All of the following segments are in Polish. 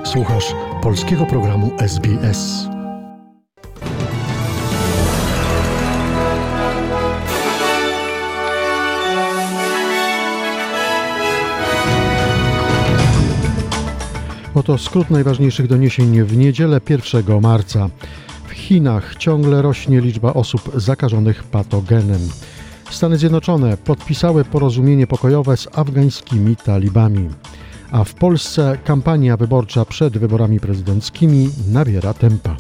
Słuchasz polskiego programu SBS. Oto skrót najważniejszych doniesień w niedzielę 1 marca. W Chinach ciągle rośnie liczba osób zakażonych patogenem. Stany Zjednoczone podpisały porozumienie pokojowe z afgańskimi talibami. A w Polsce kampania wyborcza przed wyborami prezydenckimi nabiera tempa.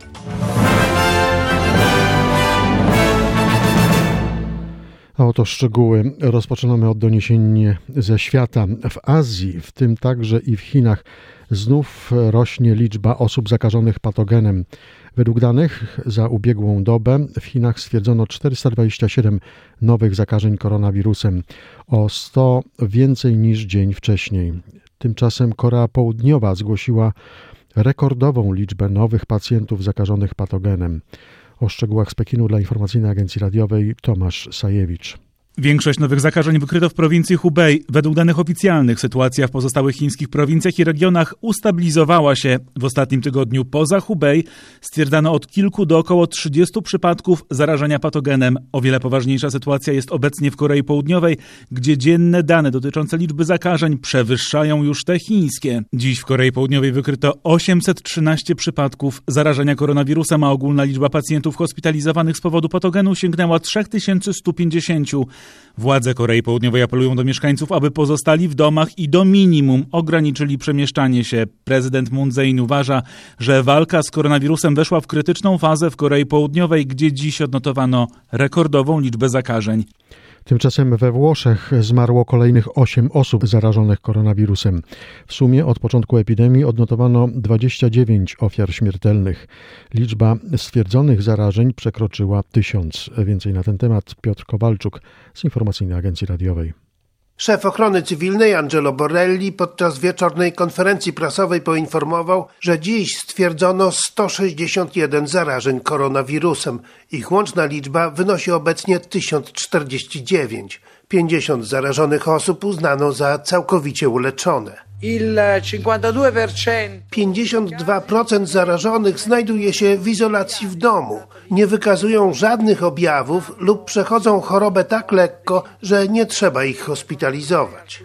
A oto szczegóły. Rozpoczynamy od doniesień ze świata. W Azji, w tym także i w Chinach, znów rośnie liczba osób zakażonych patogenem. Według danych za ubiegłą dobę w Chinach stwierdzono 427 nowych zakażeń koronawirusem, o 100 więcej niż dzień wcześniej. Tymczasem Korea Południowa zgłosiła rekordową liczbę nowych pacjentów zakażonych patogenem. O szczegółach z Pekinu dla Informacyjnej Agencji Radiowej Tomasz Sajewicz. Większość nowych zakażeń wykryto w prowincji Hubei. Według danych oficjalnych sytuacja w pozostałych chińskich prowincjach i regionach ustabilizowała się. W ostatnim tygodniu poza Hubei stwierdzano od kilku do około 30 przypadków zarażenia patogenem. O wiele poważniejsza sytuacja jest obecnie w Korei Południowej, gdzie dzienne dane dotyczące liczby zakażeń przewyższają już te chińskie. Dziś w Korei Południowej wykryto 813 przypadków zarażenia koronawirusem, a ogólna liczba pacjentów hospitalizowanych z powodu patogenu sięgnęła 3150. Władze Korei Południowej apelują do mieszkańców, aby pozostali w domach i do minimum ograniczyli przemieszczanie się. Prezydent Moon Jae-in uważa, że walka z koronawirusem weszła w krytyczną fazę w Korei Południowej, gdzie dziś odnotowano rekordową liczbę zakażeń. Tymczasem we Włoszech zmarło kolejnych 8 osób zarażonych koronawirusem. W sumie od początku epidemii odnotowano 29 ofiar śmiertelnych. Liczba stwierdzonych zarażeń przekroczyła 1000. Więcej na ten temat Piotr Kowalczuk z Informacyjnej Agencji Radiowej. Szef ochrony cywilnej Angelo Borrelli podczas wieczornej konferencji prasowej poinformował, że dziś stwierdzono 161 zarażeń koronawirusem. Ich łączna liczba wynosi obecnie 1049. 50 zarażonych osób uznano za całkowicie uleczone. 52% zarażonych znajduje się w izolacji w domu. Nie wykazują żadnych objawów lub przechodzą chorobę tak lekko, że nie trzeba ich hospitalizować.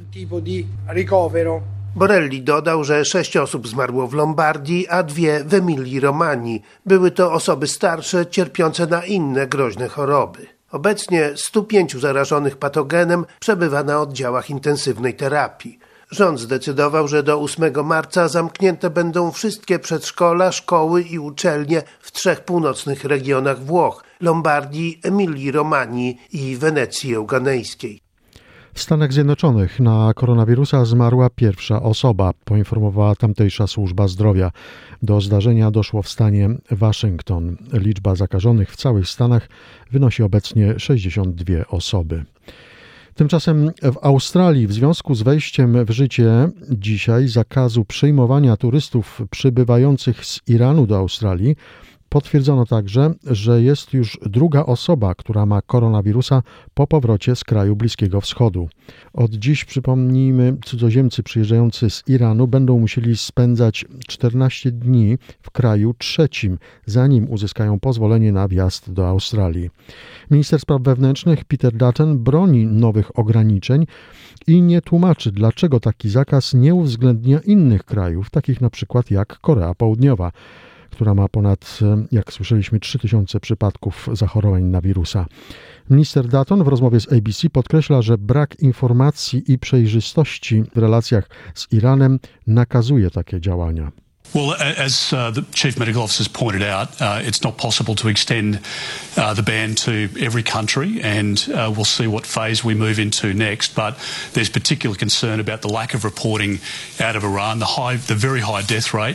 Borrelli dodał, że 6 osób zmarło w Lombardii, a 2 w Emilii-Romanii. Były to osoby starsze, cierpiące na inne groźne choroby. Obecnie 105 zarażonych patogenem przebywa na oddziałach intensywnej terapii. Rząd zdecydował, że do 8 marca zamknięte będą wszystkie przedszkola, szkoły i uczelnie w 3 północnych regionach Włoch: Lombardii, Emilii-Romanii i Wenecji Euganejskiej. W Stanach Zjednoczonych na koronawirusa zmarła pierwsza osoba, poinformowała tamtejsza służba zdrowia. Do zdarzenia doszło w stanie Waszyngton. Liczba zakażonych w całych Stanach wynosi obecnie 62 osoby. Tymczasem w Australii w związku z wejściem w życie dzisiaj zakazu przyjmowania turystów przybywających z Iranu do Australii potwierdzono także, że jest już druga osoba, która ma koronawirusa po powrocie z kraju Bliskiego Wschodu. Od dziś, przypomnijmy, cudzoziemcy przyjeżdżający z Iranu będą musieli spędzać 14 dni w kraju trzecim, zanim uzyskają pozwolenie na wjazd do Australii. Minister spraw wewnętrznych Peter Dutton broni nowych ograniczeń i nie tłumaczy, dlaczego taki zakaz nie uwzględnia innych krajów, takich na przykład jak Korea Południowa, która ma ponad, jak słyszeliśmy, 3000 przypadków zachorowań na wirusa. Minister Dutton w rozmowie z ABC podkreśla, że brak informacji i przejrzystości w relacjach z Iranem nakazuje takie działania. Well, as the Chief Medical Officer has pointed out, it's not possible to extend the ban to every country, and we'll see what phase we move into next. But there's particular concern about the lack of reporting out of Iran, the very high death rate.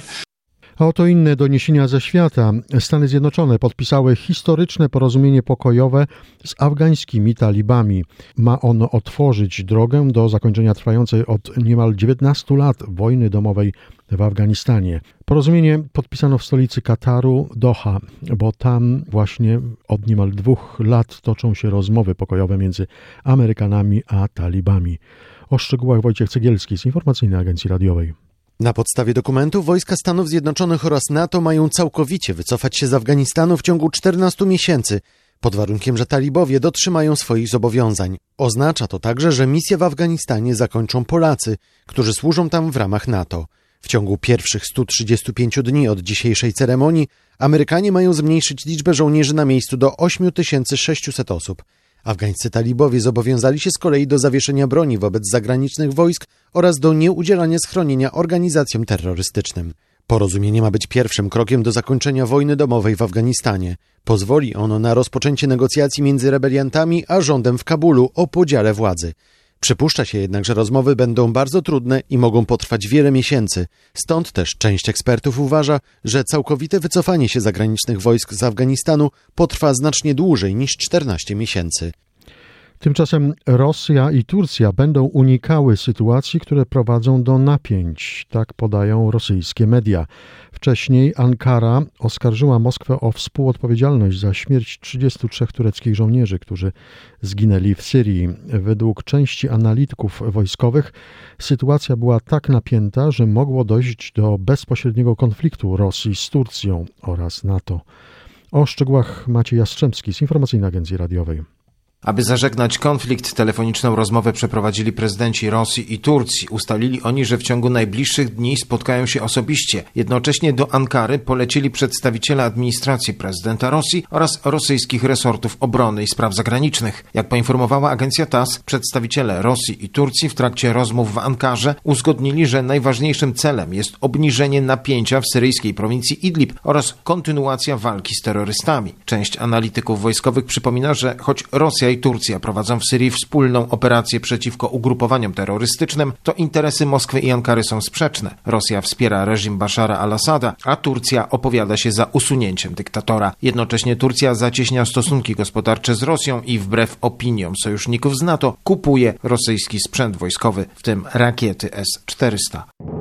A oto inne doniesienia ze świata. Stany Zjednoczone podpisały historyczne porozumienie pokojowe z afgańskimi talibami. Ma ono otworzyć drogę do zakończenia trwającej od niemal 19 lat wojny domowej w Afganistanie. Porozumienie podpisano w stolicy Kataru, Doha, bo tam właśnie od niemal 2 lat toczą się rozmowy pokojowe między Amerykanami a talibami. O szczegółach Wojciech Cegielski z Informacyjnej Agencji Radiowej. Na podstawie dokumentu wojska Stanów Zjednoczonych oraz NATO mają całkowicie wycofać się z Afganistanu w ciągu 14 miesięcy, pod warunkiem, że talibowie dotrzymają swoich zobowiązań. Oznacza to także, że misję w Afganistanie zakończą Polacy, którzy służą tam w ramach NATO. W ciągu pierwszych 135 dni od dzisiejszej ceremonii Amerykanie mają zmniejszyć liczbę żołnierzy na miejscu do 8600 osób. Afgańscy talibowie zobowiązali się z kolei do zawieszenia broni wobec zagranicznych wojsk oraz do nieudzielania schronienia organizacjom terrorystycznym. Porozumienie ma być pierwszym krokiem do zakończenia wojny domowej w Afganistanie. Pozwoli ono na rozpoczęcie negocjacji między rebeliantami a rządem w Kabulu o podziale władzy. Przypuszcza się jednak, że rozmowy będą bardzo trudne i mogą potrwać wiele miesięcy. Stąd też część ekspertów uważa, że całkowite wycofanie się zagranicznych wojsk z Afganistanu potrwa znacznie dłużej niż 14 miesięcy. Tymczasem Rosja i Turcja będą unikały sytuacji, które prowadzą do napięć, tak podają rosyjskie media. Wcześniej Ankara oskarżyła Moskwę o współodpowiedzialność za śmierć 33 tureckich żołnierzy, którzy zginęli w Syrii. Według części analityków wojskowych sytuacja była tak napięta, że mogło dojść do bezpośredniego konfliktu Rosji z Turcją oraz NATO. O szczegółach Maciej Jastrzębski z Informacyjnej Agencji Radiowej. Aby zażegnać konflikt, telefoniczną rozmowę przeprowadzili prezydenci Rosji i Turcji. Ustalili oni, że w ciągu najbliższych dni spotkają się osobiście. Jednocześnie do Ankary polecieli przedstawiciele administracji prezydenta Rosji oraz rosyjskich resortów obrony i spraw zagranicznych. Jak poinformowała agencja TASS, przedstawiciele Rosji i Turcji w trakcie rozmów w Ankarze uzgodnili, że najważniejszym celem jest obniżenie napięcia w syryjskiej prowincji Idlib oraz kontynuacja walki z terrorystami. Część analityków wojskowych przypomina, że choć Rosja i Turcja prowadzą w Syrii wspólną operację przeciwko ugrupowaniom terrorystycznym, to interesy Moskwy i Ankary są sprzeczne. Rosja wspiera reżim Bashara al-Assada, a Turcja opowiada się za usunięciem dyktatora. Jednocześnie Turcja zacieśnia stosunki gospodarcze z Rosją i wbrew opiniom sojuszników z NATO kupuje rosyjski sprzęt wojskowy, w tym rakiety S-400.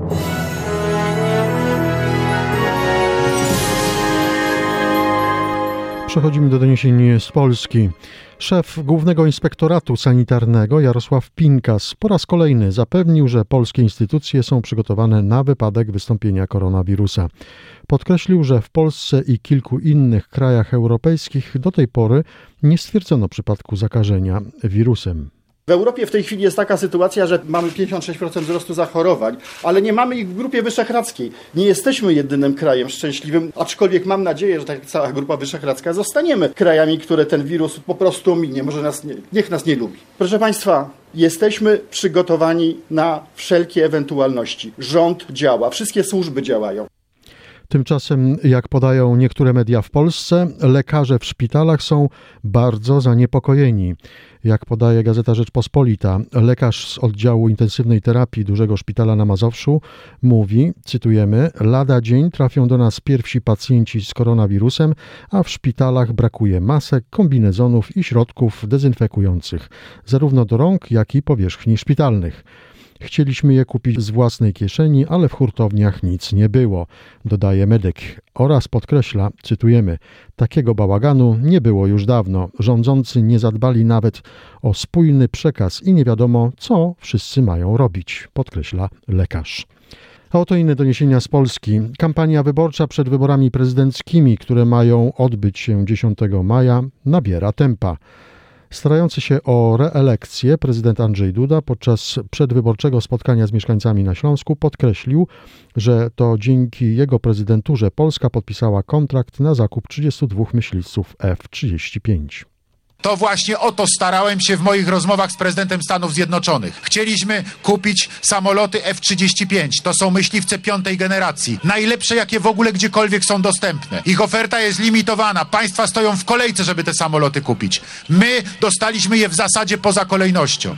Przechodzimy do doniesień z Polski. Szef Głównego Inspektoratu Sanitarnego Jarosław Pinkas po raz kolejny zapewnił, że polskie instytucje są przygotowane na wypadek wystąpienia koronawirusa. Podkreślił, że w Polsce i kilku innych krajach europejskich do tej pory nie stwierdzono przypadku zakażenia wirusem. W Europie w tej chwili jest taka sytuacja, że mamy 56% wzrostu zachorowań, ale nie mamy ich w Grupie Wyszehradzkiej. Nie jesteśmy jedynym krajem szczęśliwym, aczkolwiek mam nadzieję, że ta cała Grupa Wyszehradzka zostaniemy krajami, które ten wirus po prostu ominie. Może niech nas nie lubi. Proszę Państwa, jesteśmy przygotowani na wszelkie ewentualności. Rząd działa, wszystkie służby działają. Tymczasem, jak podają niektóre media w Polsce, lekarze w szpitalach są bardzo zaniepokojeni. Jak podaje Gazeta Rzeczpospolita, lekarz z oddziału intensywnej terapii dużego szpitala na Mazowszu mówi, cytujemy, lada dzień trafią do nas pierwsi pacjenci z koronawirusem, a w szpitalach brakuje masek, kombinezonów i środków dezynfekujących, zarówno do rąk, jak i powierzchni szpitalnych. Chcieliśmy je kupić z własnej kieszeni, ale w hurtowniach nic nie było, dodaje medyk oraz podkreśla, cytujemy, takiego bałaganu nie było już dawno. Rządzący nie zadbali nawet o spójny przekaz i nie wiadomo, co wszyscy mają robić, podkreśla lekarz. A oto inne doniesienia z Polski. Kampania wyborcza przed wyborami prezydenckimi, które mają odbyć się 10 maja, nabiera tempa. Starający się o reelekcję prezydent Andrzej Duda podczas przedwyborczego spotkania z mieszkańcami na Śląsku podkreślił, że to dzięki jego prezydenturze Polska podpisała kontrakt na zakup 32 myśliwców F-35. To właśnie o to starałem się w moich rozmowach z prezydentem Stanów Zjednoczonych. Chcieliśmy kupić samoloty F-35. To są myśliwce 5. generacji. Najlepsze, jakie w ogóle gdziekolwiek są dostępne. Ich oferta jest limitowana. Państwa stoją w kolejce, żeby te samoloty kupić. My dostaliśmy je w zasadzie poza kolejnością.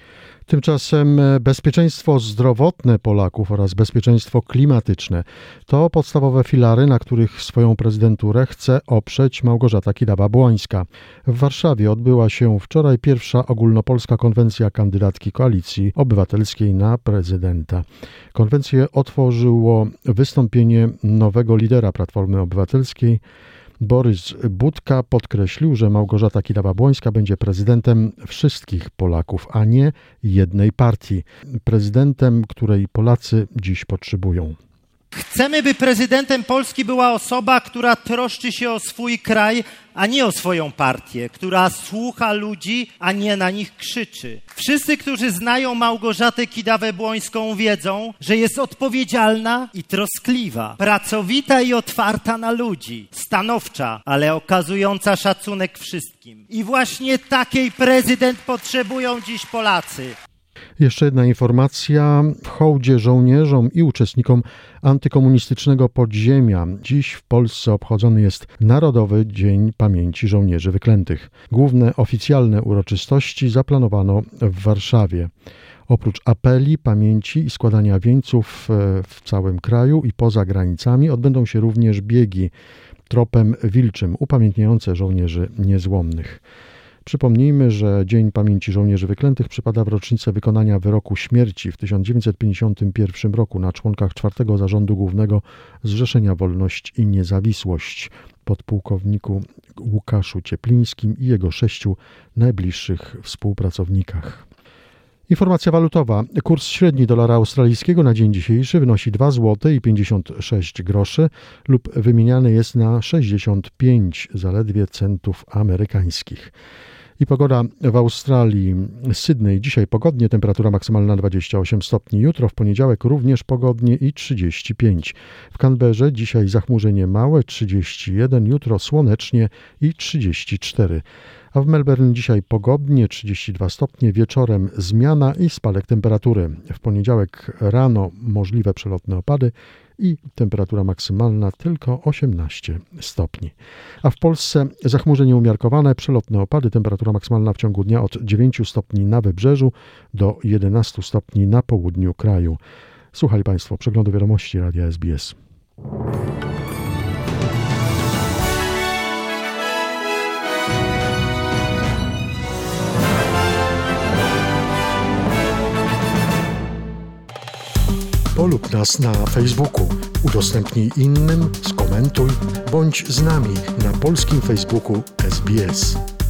Tymczasem bezpieczeństwo zdrowotne Polaków oraz bezpieczeństwo klimatyczne to podstawowe filary, na których swoją prezydenturę chce oprzeć Małgorzata Kidawa-Błońska. W Warszawie odbyła się wczoraj pierwsza ogólnopolska konwencja kandydatki Koalicji Obywatelskiej na prezydenta. Konwencję otworzyło wystąpienie nowego lidera Platformy Obywatelskiej, Borys Budka podkreślił, że Małgorzata Kidawa-Błońska będzie prezydentem wszystkich Polaków, a nie jednej partii. Prezydentem, której Polacy dziś potrzebują. Chcemy, by prezydentem Polski była osoba, która troszczy się o swój kraj, a nie o swoją partię, która słucha ludzi, a nie na nich krzyczy. Wszyscy, którzy znają Małgorzatę Kidawę-Błońską, wiedzą, że jest odpowiedzialna i troskliwa, pracowita i otwarta na ludzi, stanowcza, ale okazująca szacunek wszystkim. I właśnie takiej prezydent potrzebują dziś Polacy. Jeszcze jedna informacja. W hołdzie żołnierzom i uczestnikom antykomunistycznego podziemia dziś w Polsce obchodzony jest Narodowy Dzień Pamięci Żołnierzy Wyklętych. Główne oficjalne uroczystości zaplanowano w Warszawie. Oprócz apeli, pamięci i składania wieńców w całym kraju i poza granicami odbędą się również biegi tropem wilczym upamiętniające żołnierzy niezłomnych. Przypomnijmy, że Dzień Pamięci Żołnierzy Wyklętych przypada w rocznicę wykonania wyroku śmierci w 1951 roku na członkach 4. Zarządu Głównego Zrzeszenia Wolność i Niezawisłość, podpułkowniku Łukaszu Cieplińskim i jego 6 najbliższych współpracownikach. Informacja walutowa. Kurs średni dolara australijskiego na dzień dzisiejszy wynosi 2 zł i 56 groszy lub wymieniany jest na 65 zaledwie centów amerykańskich. I pogoda w Australii, Sydney dzisiaj pogodnie, temperatura maksymalna 28 stopni, jutro w poniedziałek również pogodnie i 35. W Canberrze dzisiaj zachmurzenie małe 31, jutro słonecznie i 34. A w Melbourne dzisiaj pogodnie 32 stopnie, wieczorem zmiana i spadek temperatury. W poniedziałek rano możliwe przelotne opady i temperatura maksymalna tylko 18 stopni. A w Polsce zachmurzenie umiarkowane, przelotne opady, temperatura maksymalna w ciągu dnia od 9 stopni na wybrzeżu do 11 stopni na południu kraju. Słuchali Państwo przeglądu wiadomości Radia SBS. Polub nas na Facebooku, udostępnij innym, skomentuj, bądź z nami na polskim Facebooku SBS.